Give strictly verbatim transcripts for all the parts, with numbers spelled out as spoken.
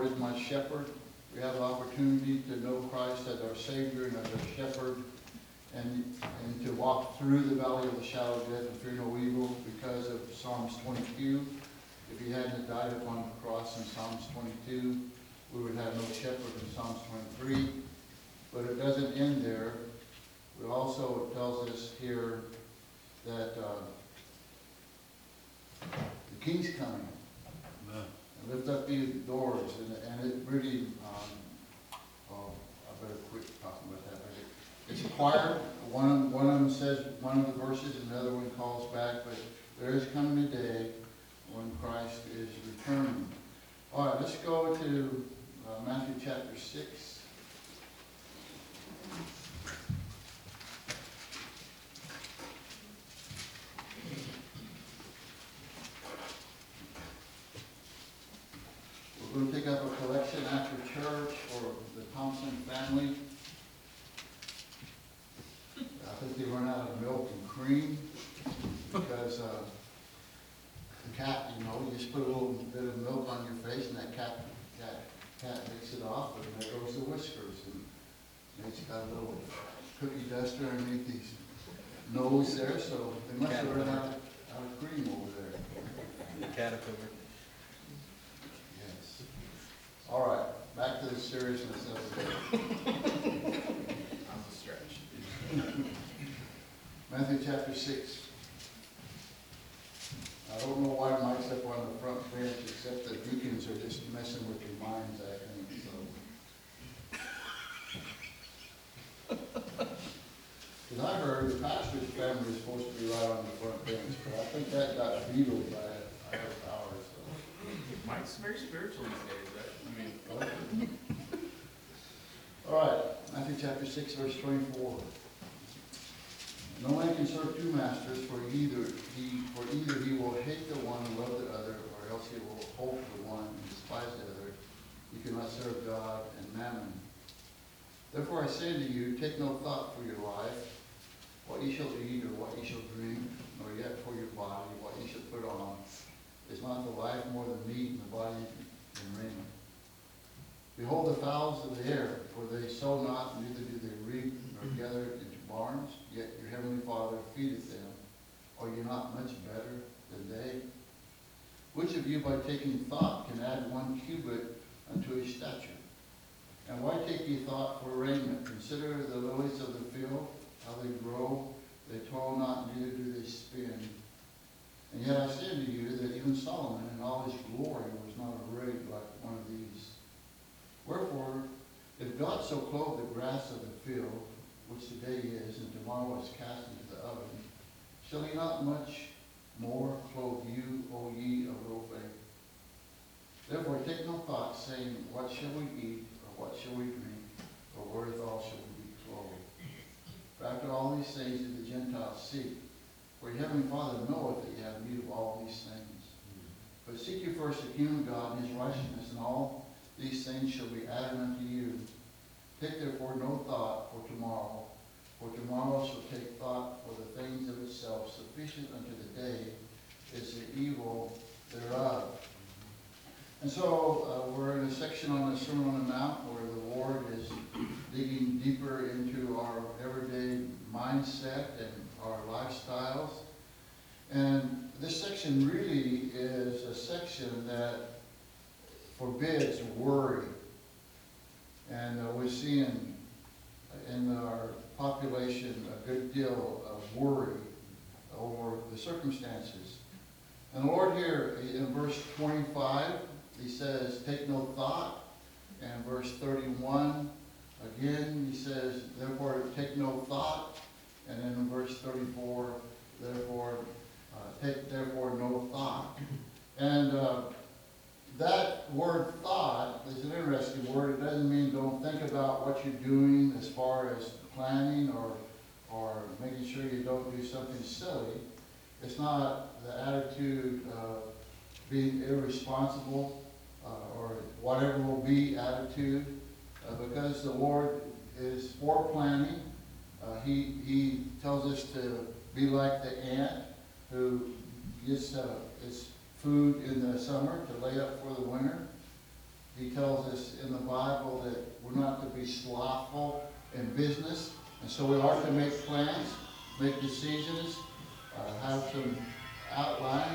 Lord is my shepherd. We have the opportunity to know Christ as our Savior and as our shepherd, and, and to walk through the valley of the shadow of death and fear no evil because of Psalms twenty-two. If he hadn't died upon the cross in Psalms twenty-two, we would have no shepherd in Psalms twenty-three. But it doesn't end there. It also tells us here that uh, the King's coming. Amen. And lift up the doors, and, and it really, um, oh, I better quit talking about that. But it, it's a choir. One, one of them says one of the verses, and the other one calls back. But there is coming a day when Christ is returning. All right, let's go to uh, Matthew chapter six. We're going to pick up a collection after church for the Thompson family. I think they run out of milk and cream because uh, the cat, you know, you just put a little bit of milk on your face and that cat, cat, cat takes it off, and there goes the whiskers. And it's got a little cookie duster underneath his nose there, so they must have run out, out of cream over there. Caterpillar. Yes. All right, back to the seriousness of the day. I'm a stretch. Matthew chapter six. I don't know why Mike's up on the front bench, except the deacons are just messing with your minds, I think, so. Because I heard the pastor's family is supposed to be right on the front bench, but I think that got vetoed by a higher power, so. Mike's very spiritual these days, right? I mean, All right, Matthew chapter six, verse twenty-four. No man can serve two masters, for either he for either he will hate the one and love the other, or else he will hold the one and despise the other. You cannot serve God and mammon. Therefore I say to you, take no thought for your life, what ye shall eat or what ye shall drink, nor yet for your body, what ye shall put on. Is not the life more than meat, and the body than raiment? Behold the fowls of the air, for they sow not, neither do they reap, nor gather into barns, yet your heavenly Father feedeth them. Are you not much better than they? Which of you by taking thought can add one cubit unto his stature? And why take ye thought for raiment? Consider the lilies of the field, how they grow, they toil not, neither do they spin. And yet I say unto you that even Solomon in all his glory was not arrayed like one of these. Wherefore, if God so clothe the grass of the field, which today is, and tomorrow is cast into the oven, shall he not much more clothe you, O ye of little faith? Therefore take no thought, saying, what shall we eat, or what shall we drink, or wherewithal shall we be clothed? For after all these things do the Gentiles seek. For your heavenly Father knoweth that ye have need of all these things. But seek ye first the kingdom of God and his righteousness, and all these things shall be added unto you. Take therefore no thought for tomorrow, for tomorrow shall take thought for the things of itself. Sufficient unto the day is the evil thereof. And so uh, we're in a section on the Sermon on the Mount where the Lord is digging deeper into our everyday mindset and our lifestyles. And this section really is a section that forbids worry. And uh, we're seeing in our population a good deal of worry over the circumstances. And the Lord here in verse twenty-five, he says, take no thought. And verse thirty-one, again, he says, therefore take no thought. And then in verse thirty-four, therefore, uh, take therefore no thought. And uh, that word thought is an interesting word. It doesn't mean don't think about what you're doing as far as planning or, or making sure you don't do something silly. It's not the attitude of being irresponsible uh, or whatever will be attitude, uh, because the Lord is for planning. Uh, he, he tells us to be like the ant who gets uh, its food in the summer to lay up for the winter. he tells us in the Bible that we're not to be slothful in business. And so we are to make plans, make decisions, uh, have some outlines.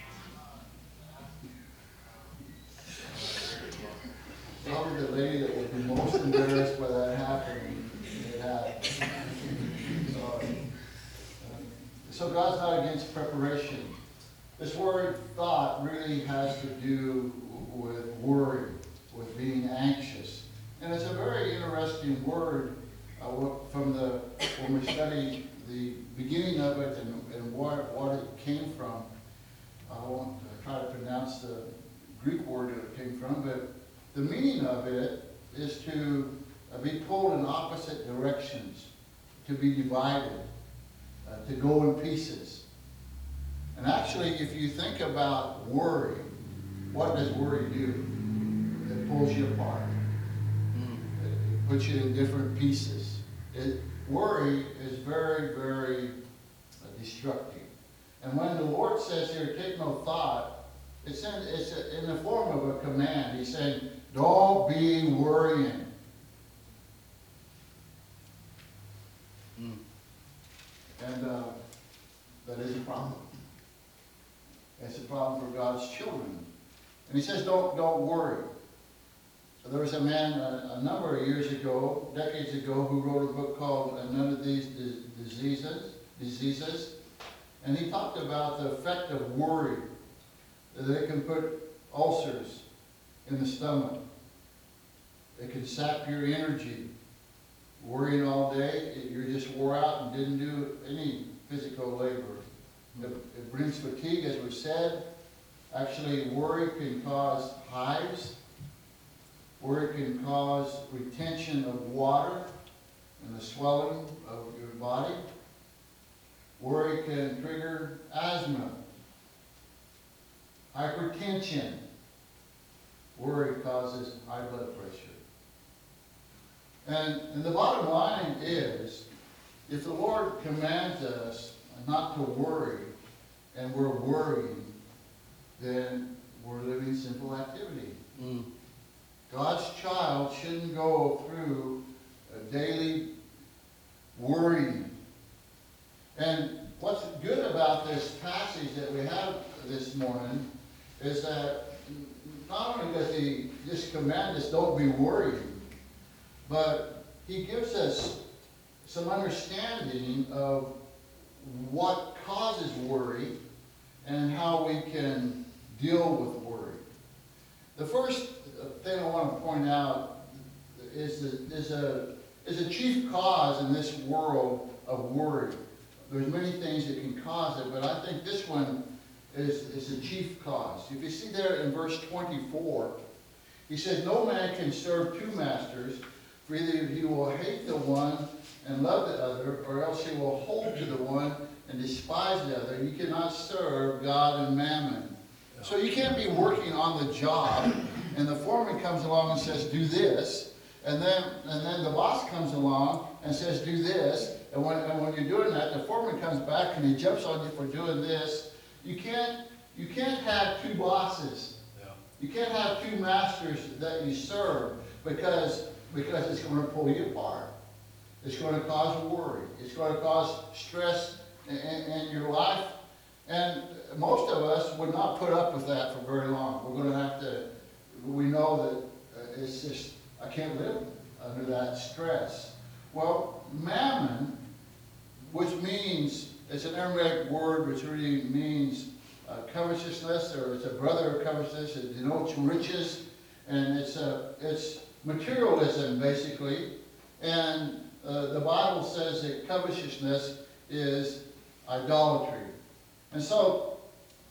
Probably the lady that would be most embarrassed by that happening, it happened. So, so God's not against preparation. This word thought really has to do with worry, with being anxious. And it's a very interesting word uh, from the, when we study the beginning of it and, and what, what it came from. I won't try to pronounce the Greek word that it came from, but the meaning of it is to uh, be pulled in opposite directions, to be divided, uh, to go in pieces. And actually, if you think about worry, what does worry do? It pulls you apart. It, it puts you in different pieces. It, worry is very, very uh, destructive. And when the Lord says here, take no thought, it's in, it's in the form of a command. He's saying, don't be worrying. Mm. And uh, that is a problem. It's a problem for God's children. And he says, don't, don't worry. So there was a man a, a number of years ago, decades ago, who wrote a book called None of These Diseases. Diseases. And he talked about the effect of worry. That it can put ulcers in the stomach. It can sap your energy. Worrying all day, you're just wore out and didn't do any physical labor. It, it brings fatigue, as we said. Actually, worry can cause hives. Worry can cause retention of water and the swelling of your body. Worry can trigger asthma, hypertension. Worry causes high blood pressure. And, and the bottom line is, if the Lord commands us not to worry, and we're worrying, then we're living sinful activity. Mm. God's child shouldn't go through a daily worrying. And what's good about this passage that we have this morning is that not only does he just command us don't be worrying, but he gives us some understanding of what causes worry and how we can deal with worry. The first thing I want to point out is, the, is, a, is a chief cause in this world of worry. There's many things that can cause it, but I think this one is, is the chief cause. If you see there in verse twenty-four, he says, no man can serve two masters, for either he will hate the one and love the other, or else he will hold to the one and despise the other. You cannot serve God and mammon. So you can't be working on the job, and the foreman comes along and says, do this, and then, and then the boss comes along and says, do this, and when, and when you're doing that, the foreman comes back and he jumps on you for doing this. You can't, you can't have two bosses. Yeah. You can't have two masters that you serve, because, because it's going to pull you apart. It's going to cause worry. It's going to cause stress in, in, in your life. And most of us would not put up with that for very long. We're going to have to, we know that uh, it's just, I can't live under that stress. Well, mammon, which means, it's an Aramaic word which really means uh, covetousness, or it's a brother of covetousness. It denotes riches, and it's, a, it's materialism, basically. And uh, the Bible says that covetousness is idolatry. And so,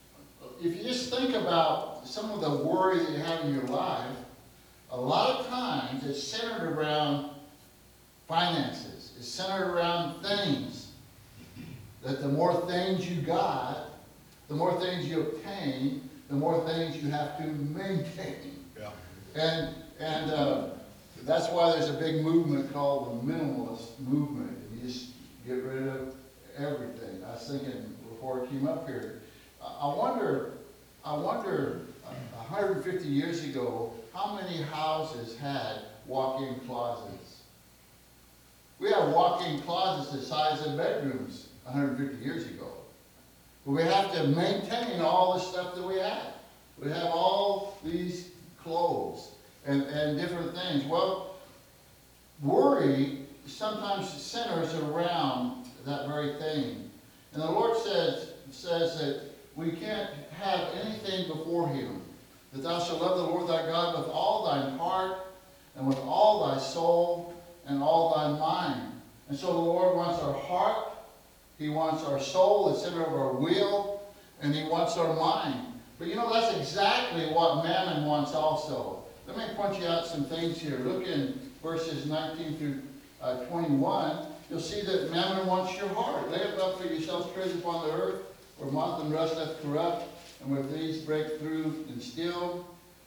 if you just think about some of the worry that you have in your life, a lot of times it's centered around finances. It's centered around things. That the more things you got, the more things you obtain, the more things you have to maintain. Yeah. And, and uh, that's why there's a big movement called the minimalist movement. You just get rid of everything. I was thinking before I came up here, I wonder, I wonder, one hundred fifty years ago, how many houses had walk-in closets? We have walk-in closets the size of bedrooms one hundred fifty years ago. But we have to maintain all the stuff that we have. We have all these clothes and, and different things. Well, worry sometimes centers around that very thing. And the Lord says, says that we can't have anything before Him. That thou shalt love the Lord thy God with all thine heart, and with all thy soul, and all thy mind. And so the Lord wants our heart, He wants our soul, the center of our will, and He wants our mind. But you know, that's exactly what Mammon wants also. Let me point you out some things here. Look in verses nineteen through uh, twenty-one. You'll see that Mammon wants your heart. Lay up for yourselves treasure upon the earth, where moth and rust doth corrupt, and where thieves break through and steal.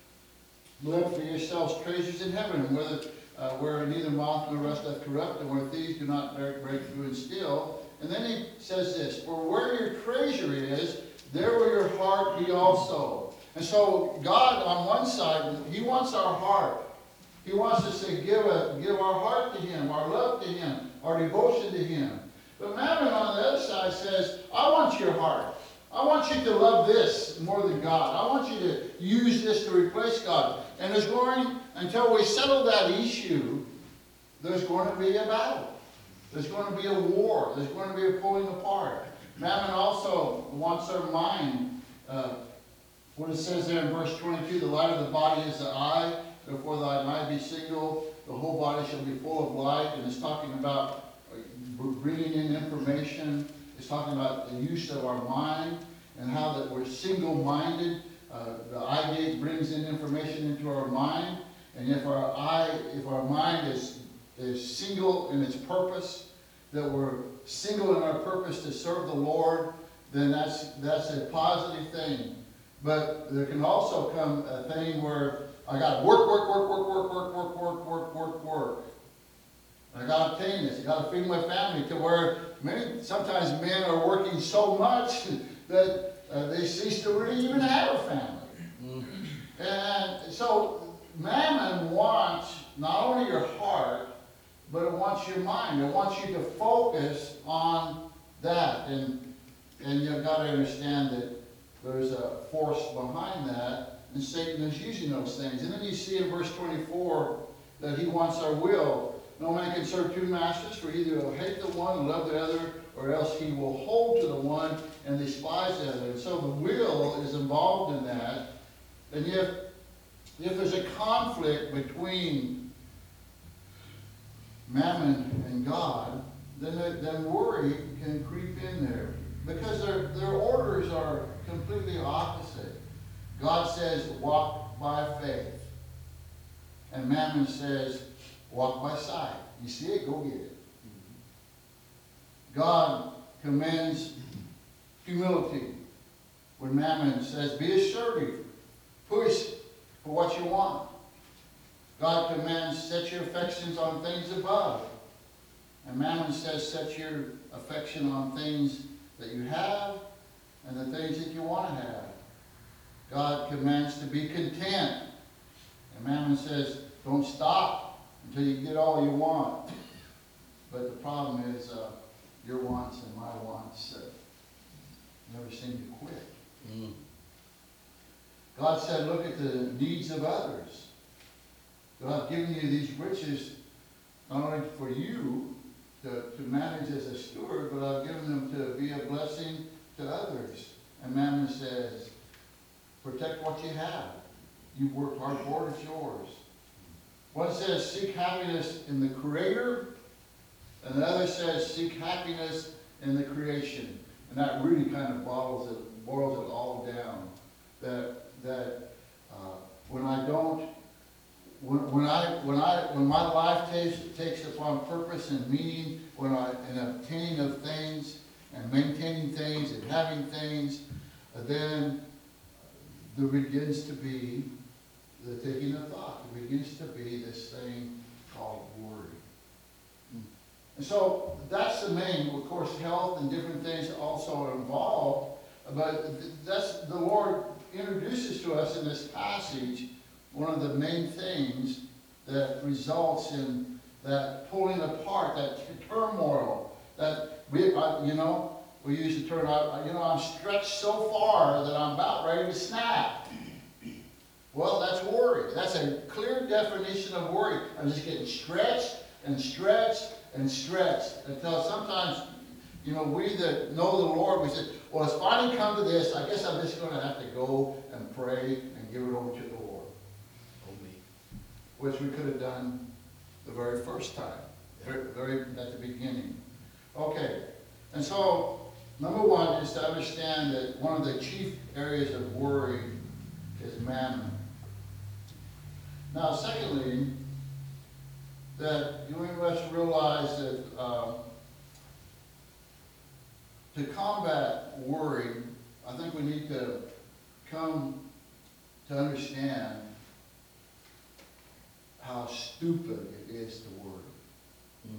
Lay up for yourselves treasures in heaven, and whether, uh, where neither moth nor rust doth corrupt, and where thieves do not break, break through and steal. And then he says this, for where your treasure is, there will your heart be also. And so God, on one side, He wants our heart. He wants us to give, a, give our heart to Him, our love to Him, our devotion to Him. But Mammon on the other side says, I want your heart. I want you to love this more than God. I want you to use this to replace God. And there's going, until we settle that issue, there's going to be a battle. There's going to be a war. There's going to be a pulling apart. Mammon also wants our mind. Uh, what it says there in verse twenty-two, the light of the body is the eye. Therefore thine eye be single, the whole body shall be full of light. And it's talking about bringing in information. It's talking about the use of our mind and how that we're single-minded. Uh, the eye gate brings in information into our mind. And if our eye, if our mind is, is single in its purpose, that we're single in our purpose to serve the Lord, then that's, that's a positive thing. But there can also come a thing where I got to work, work, work, work, work, work, work, work, work, work, work. I got to obtain this. I got to feed my family. To where many, sometimes men are working so much that uh, they cease to really even have a family. Mm-hmm. And so Mammon wants not only your heart, but it wants your mind. It wants you to focus on that. And, and you've got to understand that there's a force behind that, and Satan is using those things. And then you see in verse twenty-four that he wants our will. No man can serve two masters, for either he will hate the one and love the other, or else he will hold to the one and despise the other. And so the will is involved in that. And if, if there's a conflict between Mammon and God, then, then worry can creep in there. Because their, their orders are completely opposite. God says, walk by faith. And Mammon says, walk by sight. You see it? Go get it. God commends humility. When Mammon says, be assertive. Push for what you want. God commands, set your affections on things above. And Mammon says, set your affection on things that you have and the things that you want to have. God commands to be content. And Mammon says, don't stop until you get all you want. But the problem is uh, your wants and my wants uh, never seem to quit. Mm. God said, look at the needs of others. God, I've given you these riches not only for you to, to manage as a steward, but I've given them to be a blessing to others. And Mammon says, protect what you have. You've worked hard for it, it's yours. One says, seek happiness in the Creator, and the other says, seek happiness in the creation. And that really kind of boils it, boils it all down. That, that uh, when I don't, when, when I, when I, when my life takes, takes upon purpose and meaning, when I, in obtaining of things, and maintaining things, and having things, uh, then there begins to be the taking of thought. There begins to be this thing called worry. And so that's the main, of course, health and different things also are involved. But that's the Lord introduces to us in this passage one of the main things that results in that pulling apart, that turmoil, that we, I, you know, we use the term, I, you know, I'm stretched so far that I'm about ready to snap. Well, that's worry. That's a clear definition of worry. I'm just getting stretched and stretched and stretched until sometimes, you know, we that know the Lord, we say, well, it's finally come to this. I guess I'm just going to have to go and pray and give it over to the Lord. Oh, me. Which we could have done the very first time, very, very at the beginning. Okay, and so number one is to understand that one of the chief areas of worry is mammon. Now, secondly, that you must realize that um, to combat worry, I think we need to come to understand how stupid it is to worry. Mm.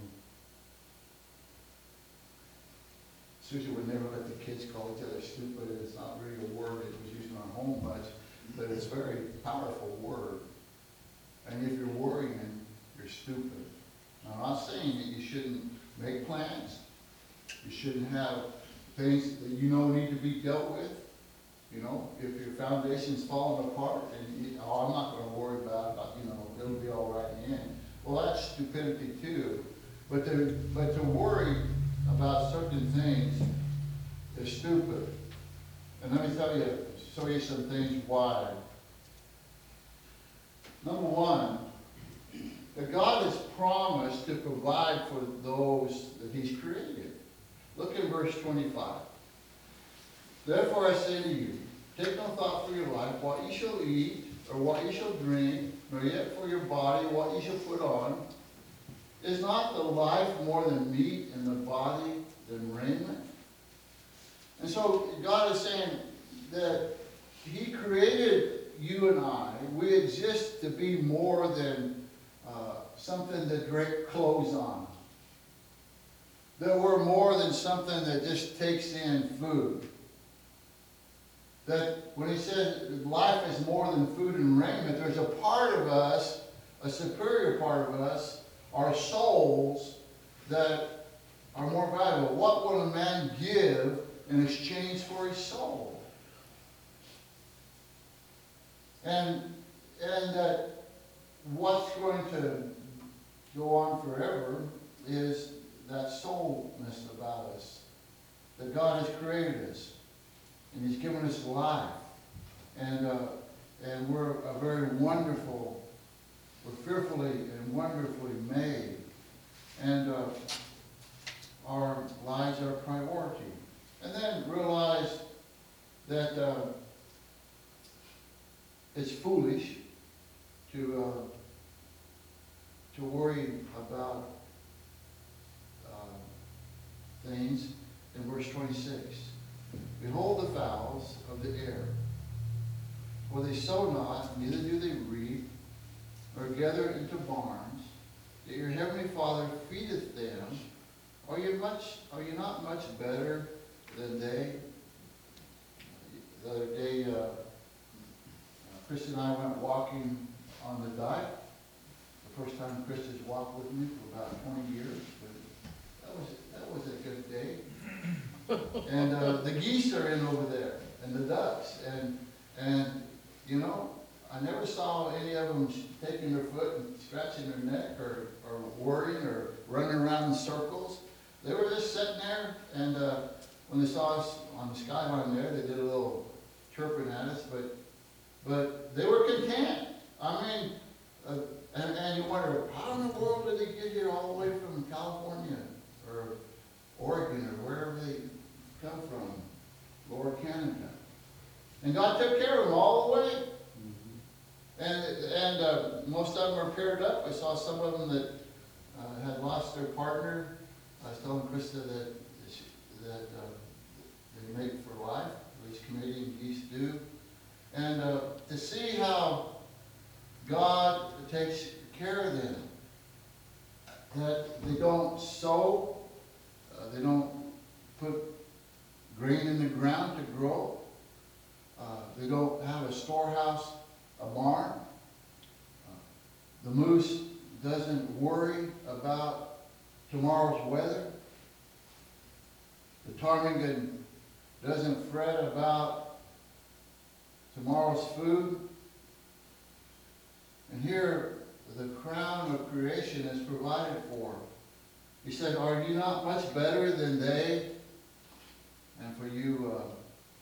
Susan would never let the kids call each other stupid. It's not really a word that was used in our home much, but it's a very powerful word. And if you're worrying, you're stupid. Now, I'm not saying that you shouldn't make plans. You shouldn't have things that you know need to be dealt with. You know, if your foundation's falling apart, and you, oh, I'm not going to worry about it, you know, it'll be all right in the end. Well, that's stupidity too. But to, but to worry about certain things is stupid. And let me tell you, show you some things why. Number one, that God has promised to provide for those that He's created. Look at verse twenty-five. Therefore I say to you, take no thought for your life, what ye shall eat, or what ye shall drink, nor yet for your body, what ye shall put on. Is not the life more than meat, and the body than raiment? And so God is saying that He created you and I. We exist to be more than uh, something to drape clothes on. That we're more than something that just takes in food. That when He says life is more than food and raiment, there's a part of us, a superior part of us, our souls, that are more valuable. What will a man give in exchange for his soul? And and that what's going to go on forever is that soulness about us, that God has created us, and He's given us life, and uh, and we're a very wonderful, we're fearfully and wonderfully made, and uh, our lives are a priority. And then realize that uh, it's foolish to uh, to worry about uh, things. In verse twenty-six, behold the fowls of the air, for they sow not, neither do they reap, nor gather into barns, yet your heavenly Father feedeth them. Are you much? Are you not much better than they? The other day, uh, Chris and I went walking on the dike. The first time Chris has walked with me for about twenty years. But that was that was a good day. And uh, the geese are in over there, and the ducks, and and you know, I never saw any of them taking their foot and scratching their neck, or or worrying, or running around in circles. They were just sitting there, and uh, when they saw us on the skyline there, they did a little chirping at us, but but they were content. I mean, uh, and, and you wonder, how in the world did they get here all the way from California or Oregon or wherever they come from, Lower Canada? And God took care of them all the way. Mm-hmm. And and uh, most of them are paired up. I saw some of them that uh, had lost their partner. I was telling Krista that that uh, they mate for life, at least Canadian geese do. And uh, to see how God takes care of them, that they don't sow, uh, they don't put grain in the ground to grow, uh, they don't have a storehouse, a barn, The moose doesn't worry about tomorrow's weather. The ptarmigan doesn't fret about tomorrow's food. And here, the crown of creation is provided for. He said, are you not much better than they? And for you, uh,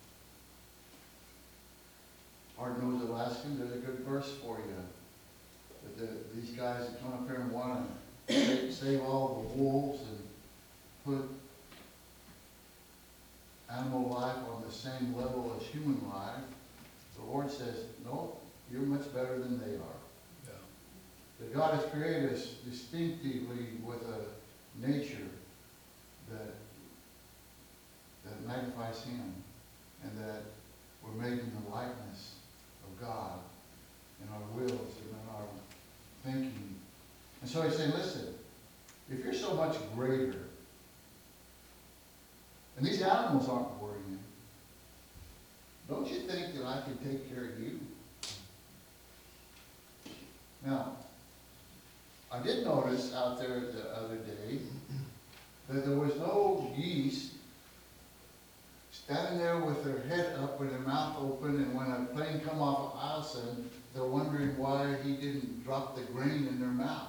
hard-nosed Alaskans, there's a good verse for you. That the, these guys that come up here and want to save, save all the wolves and put animal life on the same level as human life, the Lord says, no, you're much better than they are. Yeah. That God has created us distinctively with a nature that that magnifies Him, and that we're made in the likeness of God in our wills and in our thinking. And so He's saying, listen, if you're so much greater, and these animals aren't worrying, don't you think that I can take care of you? Now, I did notice out there the other day that there was no geese standing there with their head up and their mouth open, and when a plane come off of Eielson, they're wondering why he didn't drop the grain in their mouth.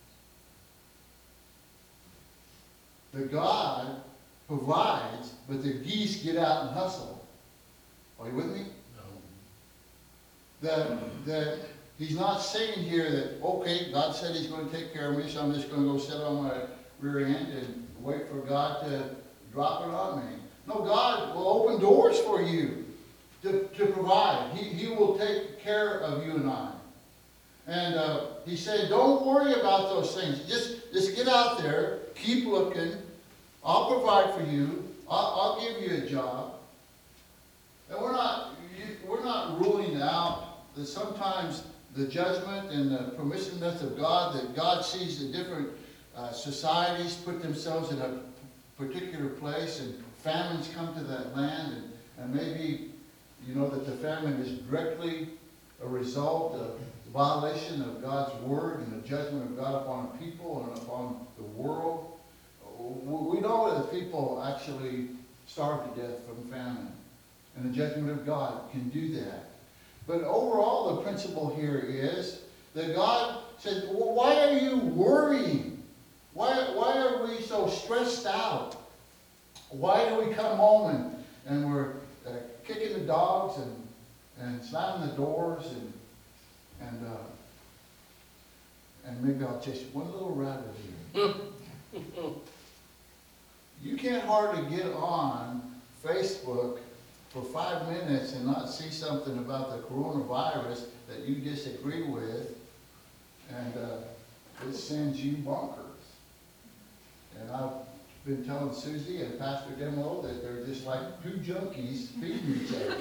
The God provides, but the geese get out and hustle. Are you with me? No. That, that He's not saying here that, okay, God said He's going to take care of me, so I'm just going to go sit on my rear end and wait for God to drop it on me. No, God will open doors for you to, to provide. He, he will take care of you and I. And uh, He said, don't worry about those things. Just, just get out there, keep looking. I'll provide for you. I'll, I'll give you a job. And we're not, we're not ruling out that sometimes the judgment and the permissiveness of God, that God sees the different uh, societies put themselves in a particular place, and famines come to that land, and, and maybe you know that the famine is directly a result of the violation of God's word and the judgment of God upon a people and upon the world. We know that people actually starve to death from famine, and the judgment of God can do that. But overall, the principle here is that God says, well, why are you worrying? Why, why are we so stressed out? Why do we come home and, and we're uh, kicking the dogs and, and slamming the doors and, and, uh, and maybe I'll chase one little rabbit here. You can't hardly get on Facebook for five minutes and not see something about the coronavirus that you disagree with, and uh, it sends you bonkers. And I've been telling Susie and Pastor Demo that they're just like two junkies feeding each other.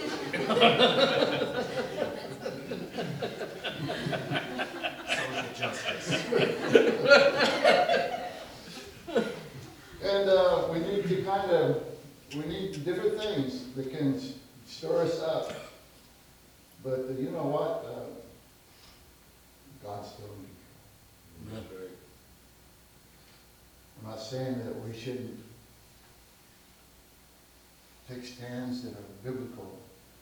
Social justice. And uh, we need to kind of, we need different things that can stir us up. But uh, you know what? Uh, God's still in control. Not very. I'm not saying that we shouldn't take stands that are biblical.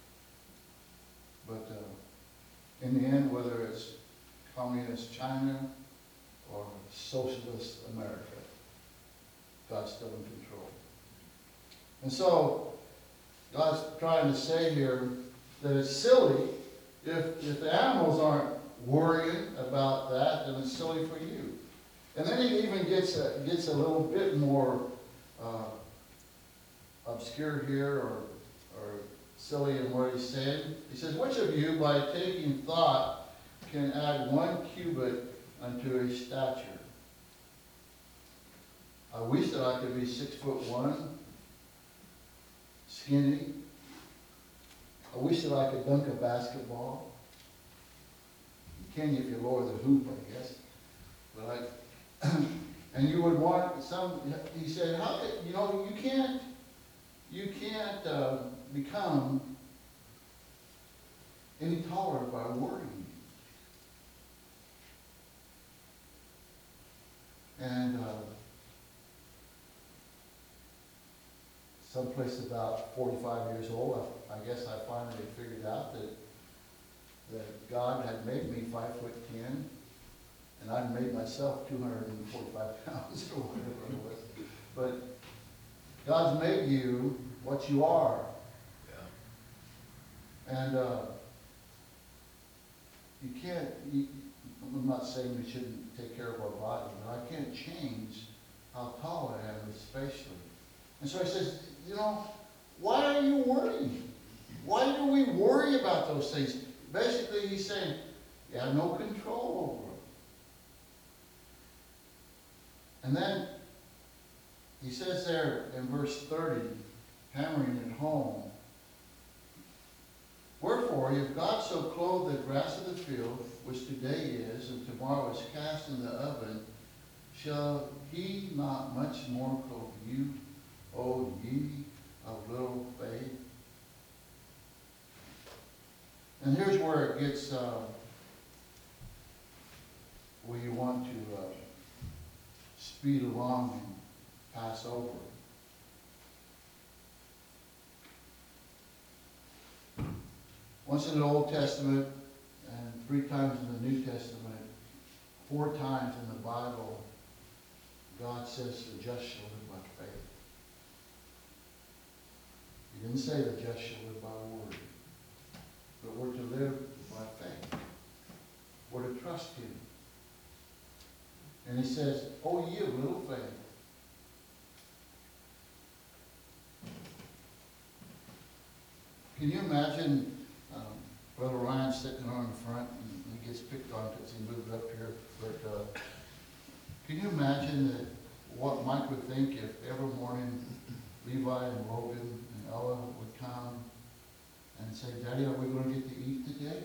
But uh, in the end, whether it's communist China or socialist America, God's still in control. And so, God's trying to say here that it's silly if, if the animals aren't worrying about that, then it's silly for you. And then he even gets a, gets a little bit more uh, obscure here, or, or silly in what he's saying. He says, which of you, by taking thought, can add one cubit unto his stature? I wish that I could be six foot one, skinny. I wish that I could dunk a basketball. You can if you lower the hoop, I guess. But I, and you would want some, he said, how could, you know, you can't, you can't uh, become any taller by worrying. And uh, someplace about forty-five years old, I, I guess I finally figured out that that God had made me five foot ten, and I'd made myself two hundred forty-five pounds or whatever it was. But God's made you what you are. Yeah. And uh, you can't, you, I'm not saying we shouldn't take care of our body, but I can't change how tall I am, especially. And so he says, you know, why are you worried? Why do we worry about those things? Basically, he's saying, you have no control over them. And then he says there in verse thirty, hammering it home, wherefore, if God so clothe the grass of the field, which today is, and tomorrow is cast in the oven, shall he not much more clothe you, O ye of little faith? And here's where it gets, uh, where you want to uh, speed along and pass over. Once in the Old Testament and three times in the New Testament, four times in the Bible, God says the just shall live by faith. He didn't say the just shall live by word, but we're to live by faith. We're to trust him. And he says, oh, ye of little faith. Can you imagine um, Brother Ryan sitting on the front, and he gets picked on because he moved up here, but uh, can you imagine that what Mike would think if every morning Levi and Logan and Ella would come and say, Daddy, are we going to get to eat today?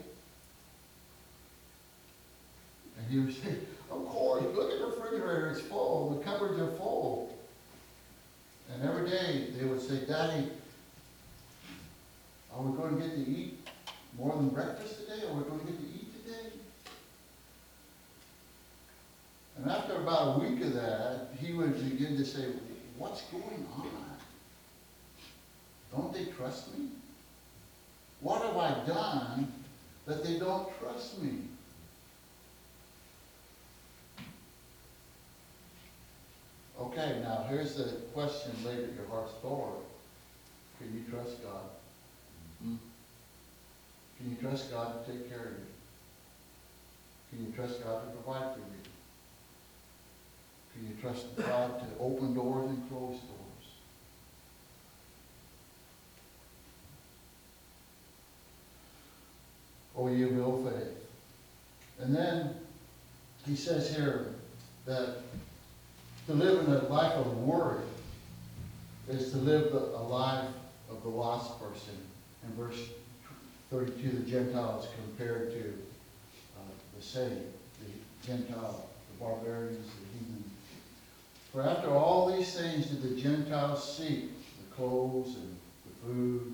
And he would say, of course, look at the refrigerator, it's full, the cupboards are full. And every day they would say, Daddy, are we going to get to eat more than breakfast today? Are we going to get to eat today? And after about a week of that, he would begin to say, what's going on? Don't they trust me? What have I done that they don't trust me? Okay, now here's the question laid at your heart's door. Can you trust God? Mm. Can you trust God to take care of you? Can you trust God to provide for you? Can you trust God to open doors and close doors? Oh, you will faith. And then he says here that to live in a life of worry is to live the, a life of the lost person. In verse thirty-two, the Gentiles compared to uh, the saved, the Gentile, the barbarians, the heathen. For after all these things did the Gentiles seek, the clothes and the food,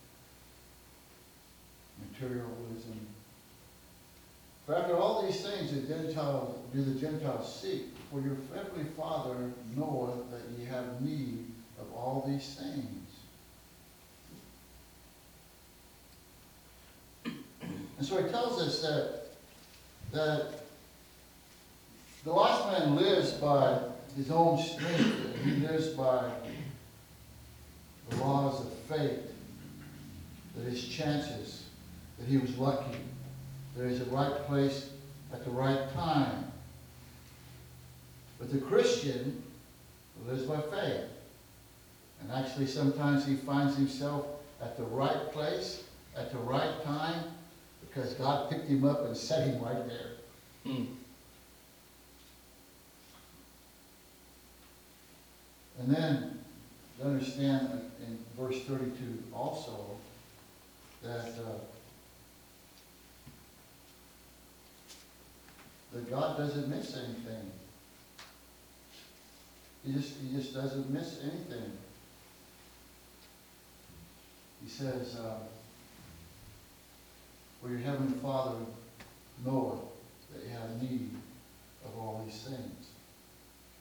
materialism. For after all these things the Gentiles, do the Gentiles seek, for your heavenly Father knoweth that ye have need of all these things. And so he tells us that, that the lost man lives by his own strength. He lives by the laws of fate, that his chances, that he was lucky, that he's at the right place at the right time. But the Christian lives by faith. And actually sometimes he finds himself at the right place, at the right time, because God picked him up and set him right there. Mm. And then to understand in verse thirty-two also that uh, that God doesn't miss anything. He just he just doesn't miss anything. He says, uh, for your heavenly Father knoweth that you have need of all these things.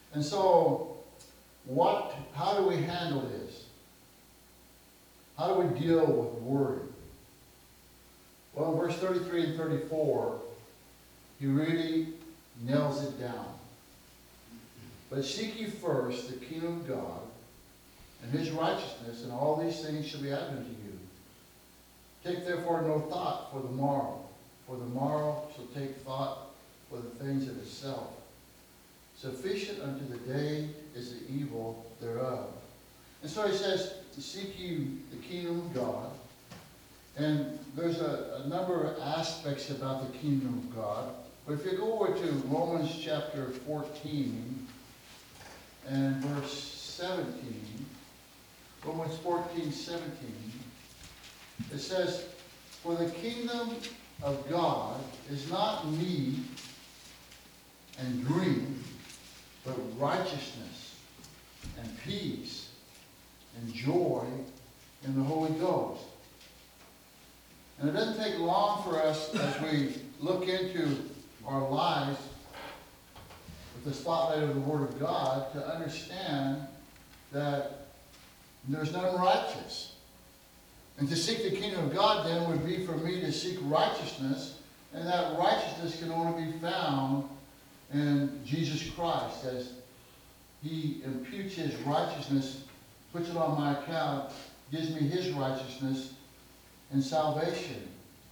And so, what, how do we handle this? How do we deal with worry? Well, in verse thirty-three and thirty-four, he really nails it down. But seek ye first the kingdom of God and his righteousness, and all these things shall be added unto you. Take therefore no thought for the morrow, for the morrow shall take thought for the things of itself. Sufficient unto the day is the evil thereof. And so he says, seek you the kingdom of God. And there's a, a number of aspects about the kingdom of God. But if you go over to Romans chapter fourteen and verse seventeen, Romans fourteen, seventeen, it says, for the kingdom of God is not meat and drink, but righteousness and peace and joy in the Holy Ghost. And it doesn't take long for us as we look into our lives with the spotlight of the Word of God to understand that there's none righteous. And to seek the kingdom of God then would be for me to seek righteousness, and that righteousness can only be found in Jesus Christ, as he imputes his righteousness, puts it on my account, gives me his righteousness and salvation.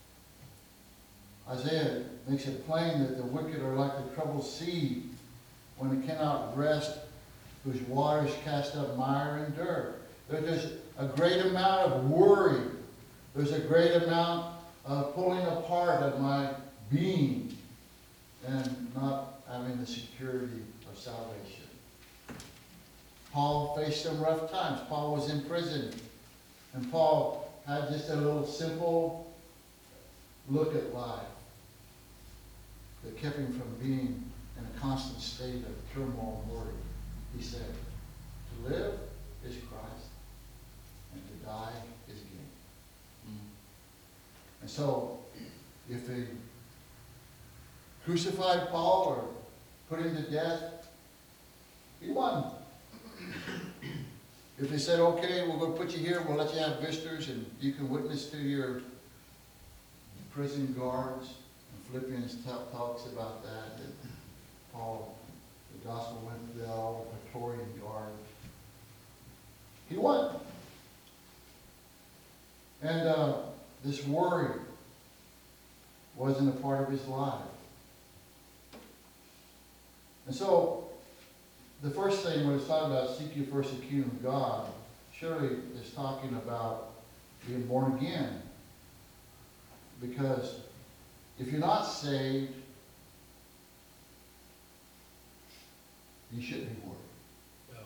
Isaiah makes it plain that the wicked are like the troubled sea when it cannot rest, whose waters cast up mire and dirt. There's a great amount of worry. There's a great amount of pulling apart of my being and not having the security of salvation. Paul faced some rough times. Paul was in prison. And Paul had just a little simple look at life that kept him from being in a constant state of turmoil and worry. He said, to live is Christ, and to die is gain. Mm. And so, if they crucified Paul or put him to death, he won. If they said, okay, we're going to put you here, we'll let you have visitors, and you can witness to your prison guards, and Philippians t- talks about that, that Paul, the gospel went to all the Praetorian Guard. He won. And uh, this worry wasn't a part of his life. And so, the first thing when it's talking about seek ye first the kingdom of God, surely is talking about being born again. Because if you're not saved, you shouldn't be worried. Yeah.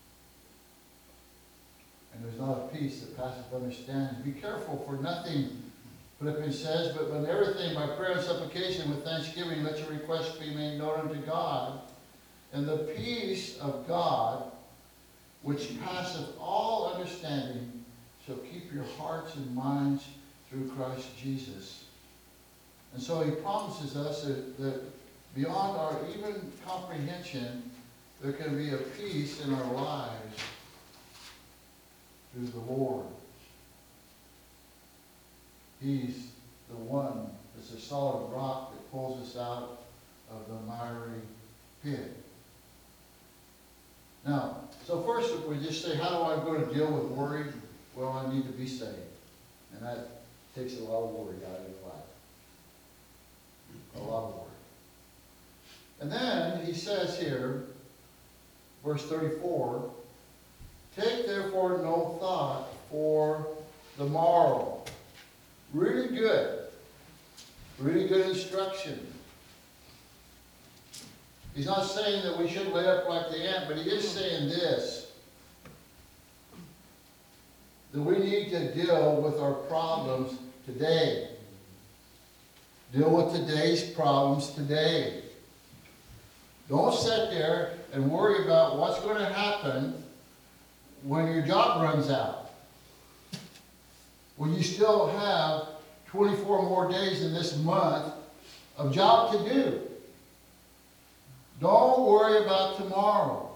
And there's not a peace that passeth understanding. Be careful for nothing, Philippians says, but when everything by prayer and supplication with thanksgiving, let your requests be made known unto God. And the peace of God, which passeth all understanding, shall keep your hearts and minds through Christ Jesus. And so he promises us that, that beyond our even comprehension, there can be a peace in our lives through the Lord. He's the one that's a solid rock that pulls us out of the miry pit. Now, so first we just say, how do I go to deal with worry? Well, I need to be saved. And that takes a lot of worry out of your life. A lot of worry. And then he says here, verse thirty-four, take therefore no thought for the morrow. Really good. Really good instruction. He's not saying that we should lay up like the ant, but he is saying this. That we need to deal with our problems today. Deal with today's problems today. Don't sit there and worry about what's going to happen when your job runs out. When you still have twenty-four more days in this month of job to do. Don't worry about tomorrow.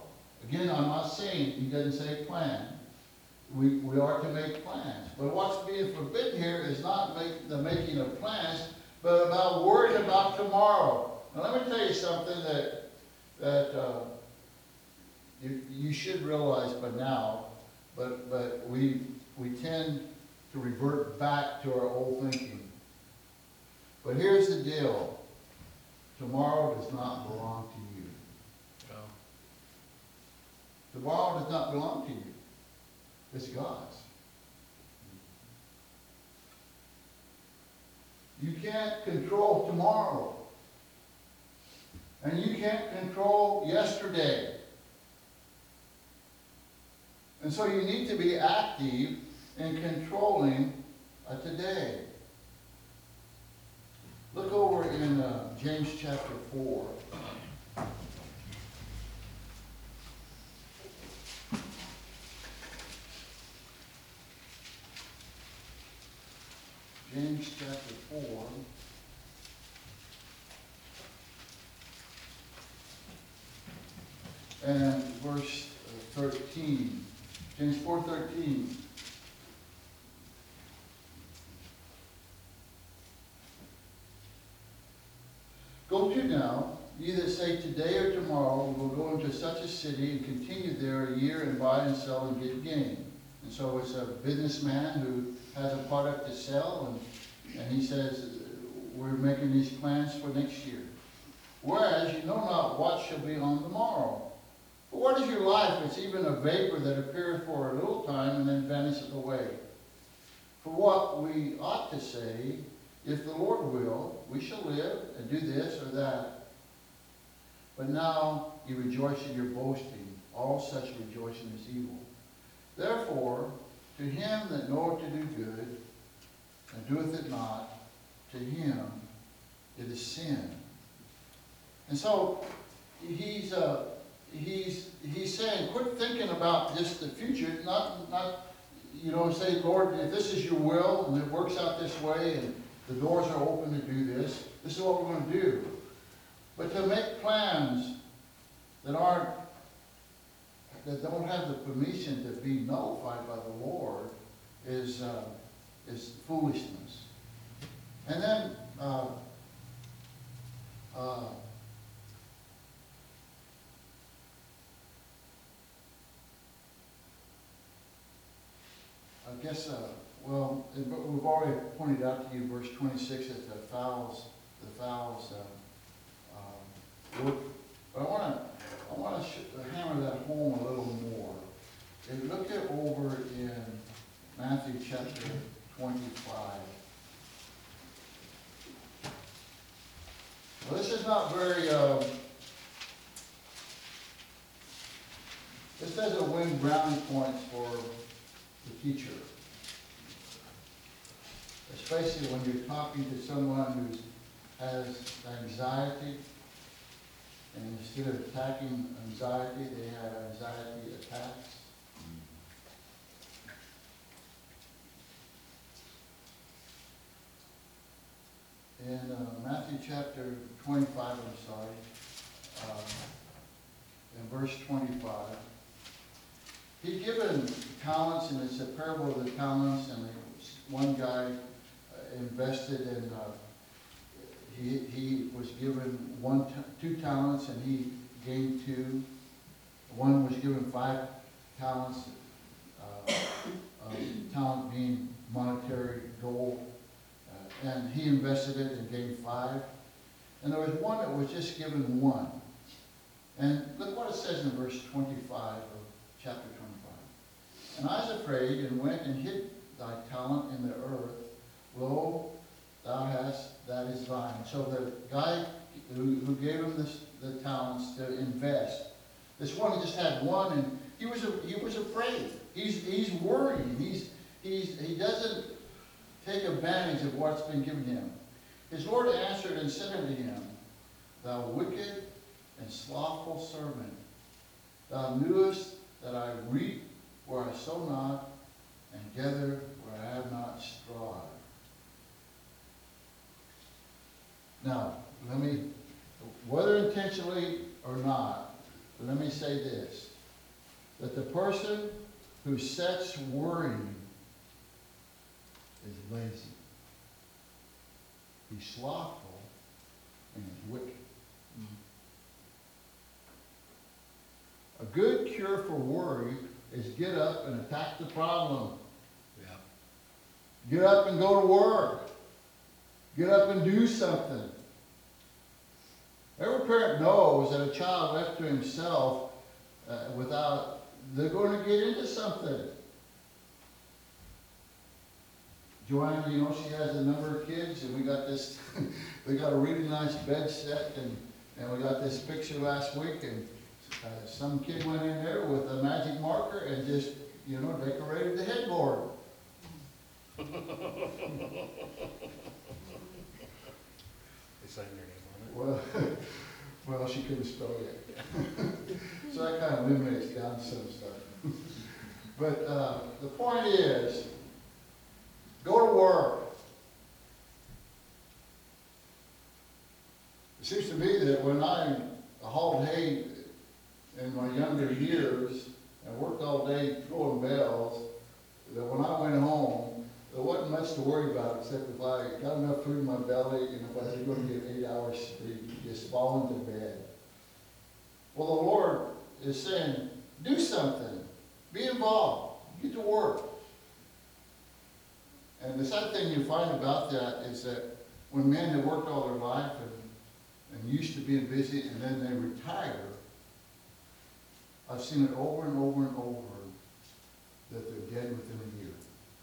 Again, I'm not saying, he doesn't say plan. We, we are to make plans. But what's being forbidden here is not make, the making of plans, but about worrying about tomorrow. Now let me tell you something that, that uh, you, you should realize by now, but, but we, we tend to revert back to our old thinking. But here's the deal. Tomorrow does not belong to you. Well, Tomorrow does not belong to you. It's God's. You can't control tomorrow. And you can't control yesterday. And so you need to be active in controlling uh, today. Look over in uh, James chapter four. James chapter four. And verse uh, thirteen. James four thirteen. Go to now, ye that say today or tomorrow we will go into such a city and continue there a year and buy and sell and get gain. And so it's a businessman who has a product to sell, and, and he says, we're making these plans for next year. Whereas you know not what shall be on the morrow. For what is your life? It's even a vapor that appeareth for a little time and then vanisheth away. For what we ought to say, if the Lord will, we shall live and do this or that. But now you rejoice in your boasting. All such rejoicing is evil. Therefore, to him that knoweth to do good, and doeth it not, to him it is sin. And so he's uh, he's he's saying, quit thinking about just the future. Not not you know say, Lord, if this is your will and it works out this way and the doors are open to do this, this is what we're going to do. But to make plans that aren't that don't have the permission to be nullified by the Lord is uh, is foolishness. And then uh, uh, I guess, uh, well, it, we've already pointed out to you verse twenty-six that the fowls, the fowls uh, uh, work. But I want to, I want to hammer that home a little more. And look at over in Matthew chapter twenty-five. Well, this is not very. Um, this doesn't win brownie points for the teacher, especially when you're talking to someone who has anxiety, and instead of attacking anxiety, they have anxiety attacks. In uh, Matthew chapter twenty-five, I'm sorry, uh, in verse twenty-five, he's given talents, and it's a parable of the talents, and one guy uh, invested in, uh, he, he was given one, t two talents, and he gained two. One was given five talents, uh, uh, talent being monetary gold, uh, and he invested it and gained five. And there was one that was just given one. And look what it says in verse twenty-five of chapter twenty-five. And I was afraid, and went and hid thy talent in the earth. Lo, thou hast, that is thine. So the guy who, who gave him this, the talents to invest, this one just had one, and he was a, he was afraid. He's he's worrying. He's he's he doesn't take advantage of what's been given him. His Lord answered and said unto him, Thou wicked and slothful servant, thou knewest that I reap where I sow not, and gather where I have not strawed. Now, let me, whether intentionally or not, let me say this. that the person who sets worrying is lazy. He's slothful and he's wicked. A good cure for worry is get up and attack the problem. Yeah. Get up and go to work. Get up and do something. Every parent knows that a child left to himself uh, without, they're going to get into something. Joanna, you know, she has a number of kids, and we got this, we got a really nice bed set, and, and we got this picture last week, and uh, some kid went in there with a magic marker and just, you know, decorated the headboard. They signed their name on it. Well, well, she couldn't spell yet. So that kind of eliminates down some stuff. But uh, the point is, go to work. It seems to me that when I hauled hay in my younger years and worked all day throwing bells, that when I went home, there wasn't much to worry about except if I got enough food in my belly and if I was going to get eight hours sleep, just fall into bed. Well, the Lord is saying, do something. Be involved. Get to work. And the sad thing you find about that is that when men have worked all their life and, and used to being busy and then they retire, I've seen it over and over and over that they're dead within a year.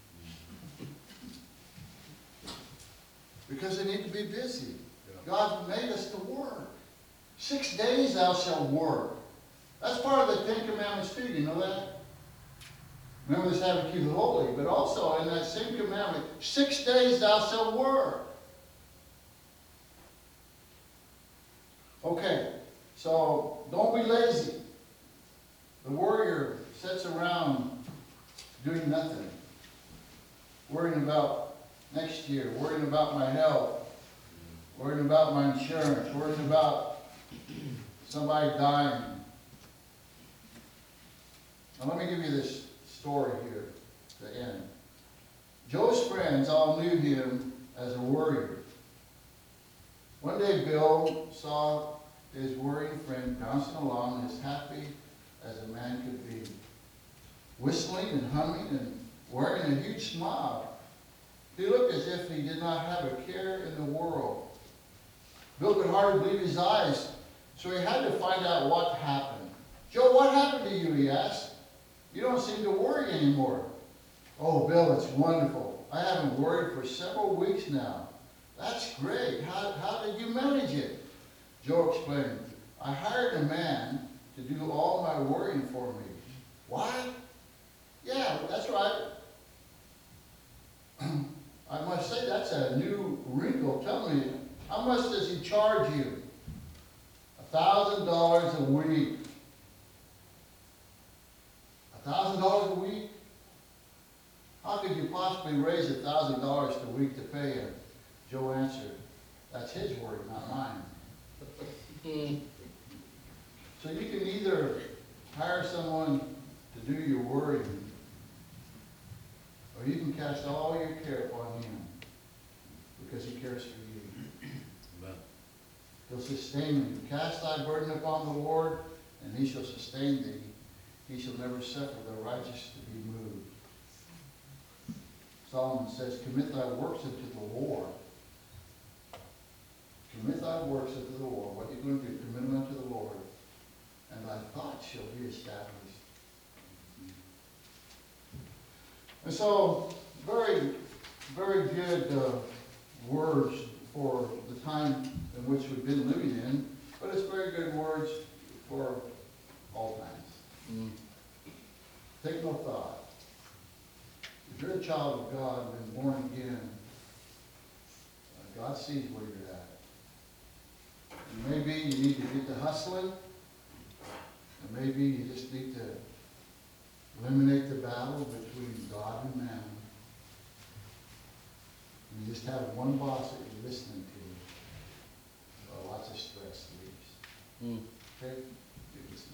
Because they need to be busy. Yeah. God made us to work. Six days thou shalt work. That's part of the Ten Commandments too, you know that? Remember the Sabbath, keep it holy, but also in that same commandment, six days thou shalt work. Okay, so don't be lazy. The warrior sits around doing nothing, worrying about next year, worrying about my health, worrying about my insurance, worrying about somebody dying. Now let me give you this story here to end. Joe's friends all knew him as a worrier. One day Bill saw his worrying friend bouncing along as happy as a man could be, whistling and humming and wearing a huge smile. He looked as if he did not have a care in the world. Bill could hardly believe his eyes, so he had to find out what happened. Joe, what happened to you, he asked. You don't seem to worry anymore. Oh, Bill, it's wonderful. I haven't worried for several weeks now. That's great. How, how did you manage it? Joe explained, I hired a man to do all my worrying for me. What? Yeah, that's right. I must say, that's a new wrinkle. Tell me, how much does he charge you? A thousand dollars a week. A thousand dollars a week? How could you possibly raise a thousand dollars a week to pay him? Joe answered, that's his worry, not mine. So you can either hire someone to do your worrying, or you can cast all your care upon him, because he cares for you. Amen. He'll sustain you. Cast thy burden upon the Lord, and he shall sustain thee. He shall never suffer the righteous to be moved. Solomon says, commit thy works unto the Lord. Commit thy works unto the Lord. What are you going to do? Commit them unto the Lord, and thy thoughts shall be established. And so, very, very good uh, words for the time in which we've been living in, but it's very good words for all times. Mm. Take no thought. If you're a child of God, been born again, uh, God sees where you're at. And maybe you need to get to hustling, and maybe you just need to eliminate the battle between God and man. You just have one boss that you're listening to. Uh, lots of stress leaves. Mm. Okay? You just